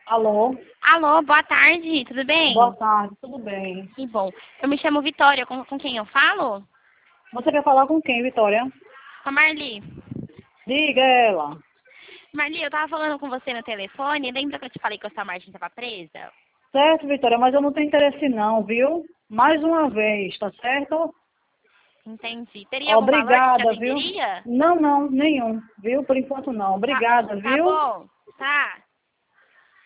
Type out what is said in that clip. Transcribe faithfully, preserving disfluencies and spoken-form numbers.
Alô? Alô, boa tarde, tudo bem? Boa tarde, tudo bem? Que bom. Eu me chamo Vitória, com, com quem eu falo? Você quer falar com quem, Vitória? Com a Marli. Diga ela. Marli, eu tava falando com você no telefone, lembra que eu te falei que a sua Martin tava presa? Certo, Vitória, mas eu não tenho interesse não, viu? Mais uma vez, tá certo? Entendi. Teria algum valor que te Obrigada, viu? atenderia? Não, não, nenhum, viu? Por enquanto não. Tá, Obrigada, tá viu? bom, tá.